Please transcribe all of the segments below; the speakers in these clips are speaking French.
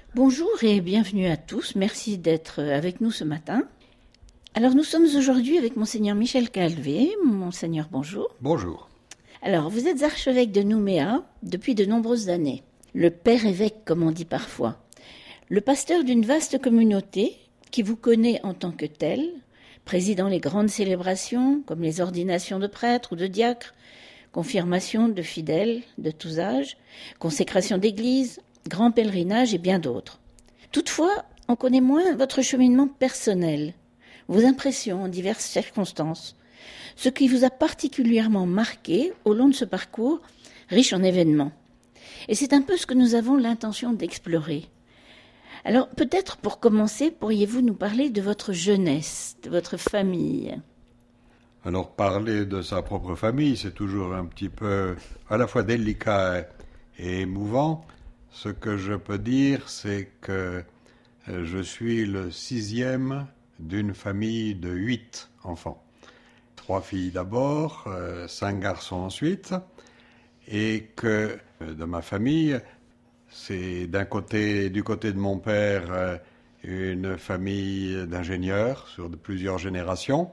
Bonjour et bienvenue à tous. Merci d'être avec nous ce matin. Alors nous sommes aujourd'hui avec Monseigneur Michel Calvé. Monseigneur, bonjour. Bonjour. Alors vous êtes archevêque de Nouméa depuis de nombreuses années. Le père évêque, comme on dit parfois. Le pasteur d'une vaste communauté qui vous connaît en tant que tel, présidant les grandes célébrations comme les ordinations de prêtres ou de diacres, confirmation de fidèles de tous âges, consécration d'église, grand pèlerinage et bien d'autres. Toutefois, on connaît moins votre cheminement personnel, vos impressions en diverses circonstances, ce qui vous a particulièrement marqué au long de ce parcours riche en événements. Et c'est un peu ce que nous avons l'intention d'explorer. Alors peut-être pour commencer, pourriez-vous nous parler de votre jeunesse, de votre famille ? Alors parler de sa propre famille, c'est toujours un petit peu à la fois délicat et émouvant. Ce que je peux dire, c'est que je suis le 6e d'une famille de 8 enfants. 3 filles d'abord, 5 garçons ensuite, et que de ma famille, c'est du côté de mon père, une famille d'ingénieurs sur plusieurs générations,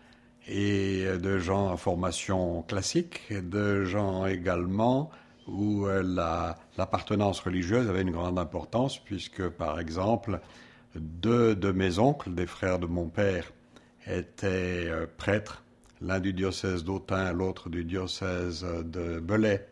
et de gens à formation classique, et de gens également où l'appartenance religieuse avait une grande importance, puisque, par exemple, 2 de mes oncles, des frères de mon père, étaient prêtres, l'un du diocèse d'Autun, l'autre du diocèse de Belay.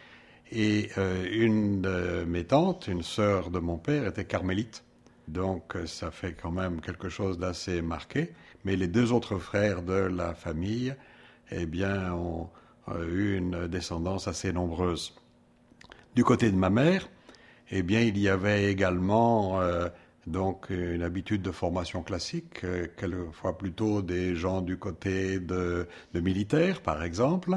Et une de mes tantes, une sœur de mon père, était carmélite. Donc ça fait quand même quelque chose d'assez marqué. Mais les 2 autres frères de la famille, eh bien, ont eu une descendance assez nombreuse. Du côté de ma mère, eh bien, il y avait également donc une habitude de formation classique, quelquefois plutôt des gens du côté de militaires, par exemple,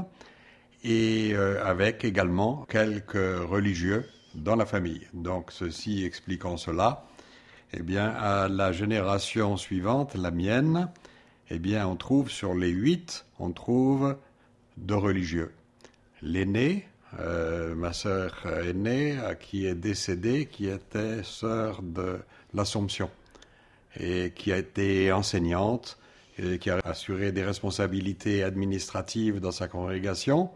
et avec également quelques religieux dans la famille. Donc, ceci expliquant cela, eh bien, à la génération suivante, la mienne, eh bien, on trouve sur les 8, on trouve 2 religieux. L'aîné, ma sœur aînée, qui est décédée, qui était sœur de l'Assomption et qui a été enseignante et qui a assuré des responsabilités administratives dans sa congrégation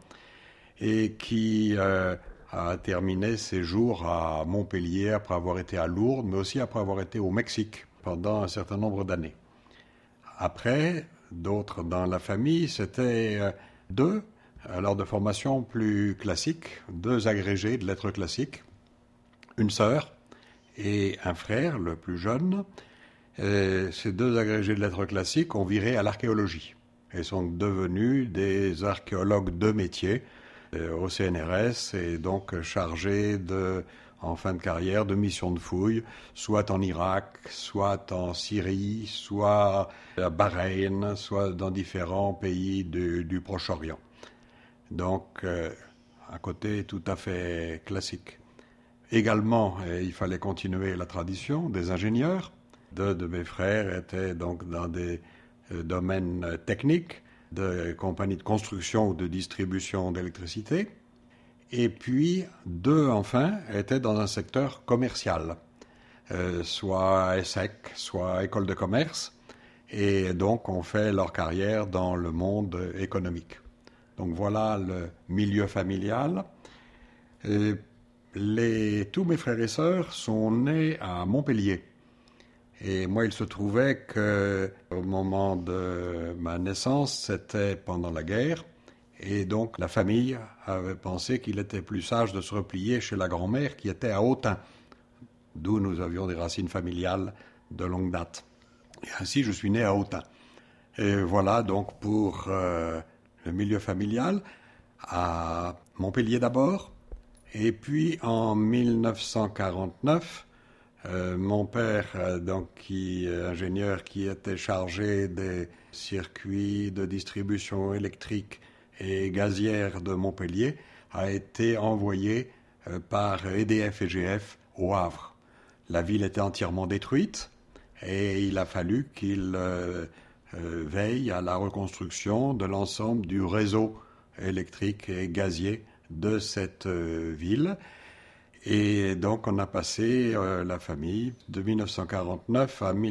et qui a terminé ses jours à Montpellier après avoir été à Lourdes, mais aussi après avoir été au Mexique pendant un certain nombre d'années. Après, d'autres dans la famille, c'était 2, alors de formation plus classique, 2 agrégés de lettres classiques, une sœur et un frère, le plus jeune. Et ces 2 agrégés de lettres classiques ont viré à l'archéologie et sont devenus des archéologues de métier au CNRS et donc chargés en fin de carrière de missions de fouilles, soit en Irak, soit en Syrie, soit à Bahreïn, soit dans différents pays du Proche-Orient. Donc, un côté tout à fait classique. Également, il fallait continuer la tradition des ingénieurs. 2 de mes frères étaient donc dans des domaines techniques, de compagnies de construction ou de distribution d'électricité. Et puis, 2, enfin, étaient dans un secteur commercial, soit ESSEC, soit école de commerce, et donc ont fait leur carrière dans le monde économique. Donc voilà le milieu familial. Tous mes frères et sœurs sont nés à Montpellier. Et moi, il se trouvait qu'au moment de ma naissance, c'était pendant la guerre. Et donc, la famille avait pensé qu'il était plus sage de se replier chez la grand-mère qui était à Autun, d'où nous avions des racines familiales de longue date. Et ainsi, je suis né à Autun. Et voilà donc pour le milieu familial, à Montpellier d'abord. Et puis, en 1949, mon père, ingénieur qui était chargé des circuits de distribution électrique et gazière de Montpellier, a été envoyé par EDF et GF au Havre. La ville était entièrement détruite et il a fallu qu'il veille à la reconstruction de l'ensemble du réseau électrique et gazier de cette ville. Et donc on a passé la famille de 1949 à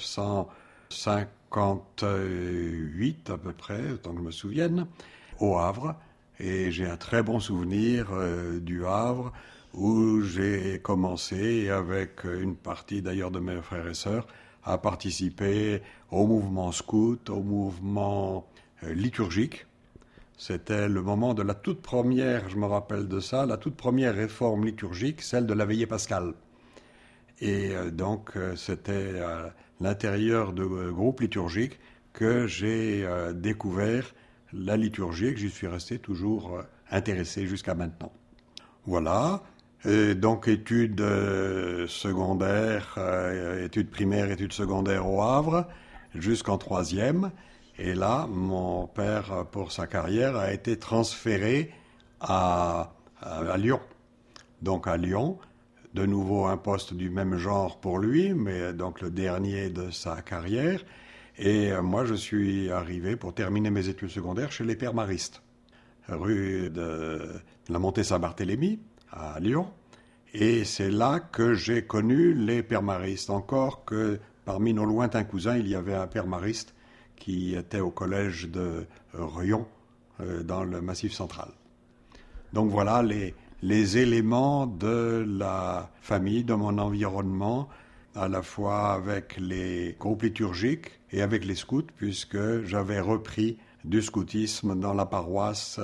1958 à peu près, autant que je me souvienne, au Havre. Et j'ai un très bon souvenir du Havre où j'ai commencé avec une partie d'ailleurs de mes frères et sœurs à participer au mouvement scout, au mouvement liturgique. C'était le moment de la toute première, je me rappelle de ça, la toute première réforme liturgique, celle de la veillée pascale. Et donc c'était à l'intérieur de groupes liturgiques que j'ai découvert la liturgie et que j'y suis resté toujours intéressé jusqu'à maintenant. Voilà. Et donc études secondaires, études primaires, études secondaires au Havre, jusqu'en 3e. Et là, mon père, pour sa carrière, a été transféré à Lyon. Donc à Lyon, de nouveau un poste du même genre pour lui, mais donc le dernier de sa carrière. Et moi, je suis arrivé pour terminer mes études secondaires chez les Pères Maristes, rue de la Montée-Saint-Barthélemy, à Lyon. Et c'est là que j'ai connu les Pères Maristes. Encore que parmi nos lointains cousins, il y avait un Père Mariste qui était au collège de Rion, dans le Massif central. Donc voilà les éléments de la famille, de mon environnement, à la fois avec les groupes liturgiques et avec les scouts, puisque j'avais repris du scoutisme dans la paroisse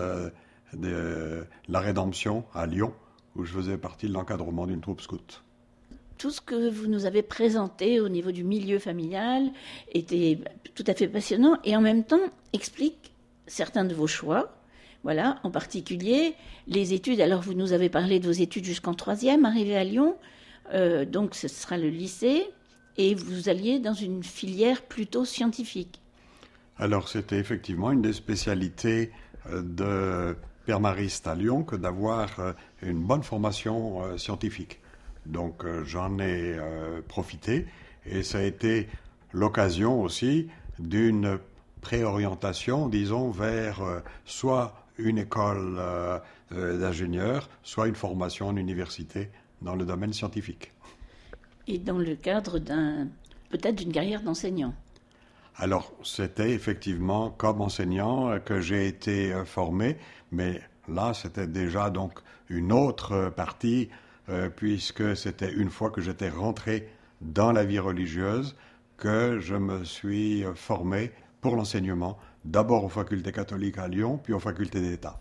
de la Rédemption à Lyon, où je faisais partie de l'encadrement d'une troupe scout. Tout ce que vous nous avez présenté au niveau du milieu familial était tout à fait passionnant et en même temps explique certains de vos choix. Voilà, en particulier les études. Alors vous nous avez parlé de vos études jusqu'en 3e, arrivé à Lyon, donc ce sera le lycée, et vous alliez dans une filière plutôt scientifique. Alors c'était effectivement une des spécialités de Père Mariste à Lyon que d'avoir une bonne formation scientifique. Donc j'en ai profité et ça a été l'occasion aussi d'une préorientation, disons, vers soit une école d'ingénieur, soit une formation en université dans le domaine scientifique. Et dans le cadre peut-être d'une carrière d'enseignant. Alors c'était effectivement comme enseignant que j'ai été formé, mais là c'était déjà donc une autre partie puisque c'était une fois que j'étais rentré dans la vie religieuse que je me suis formé pour l'enseignement, d'abord aux facultés catholiques à Lyon, puis aux facultés d'État.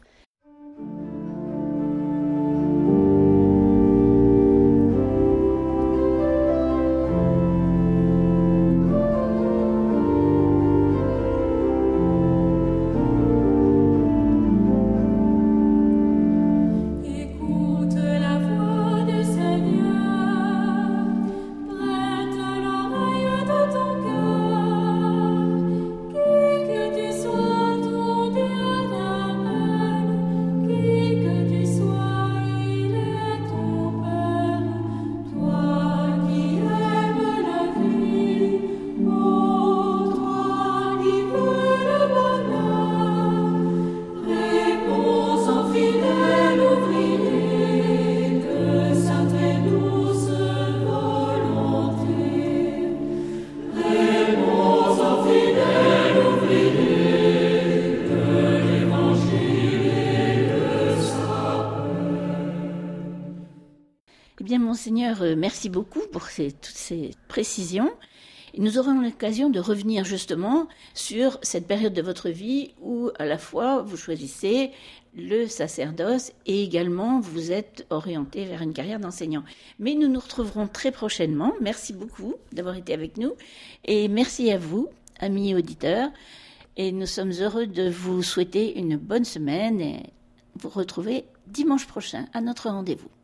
Monseigneur, merci beaucoup pour toutes ces précisions. Et nous aurons l'occasion de revenir justement sur cette période de votre vie où à la fois vous choisissez le sacerdoce et également vous êtes orienté vers une carrière d'enseignant. Mais nous nous retrouverons très prochainement. Merci beaucoup d'avoir été avec nous et merci à vous, amis auditeurs. Et nous sommes heureux de vous souhaiter une bonne semaine et vous retrouver dimanche prochain à notre rendez-vous.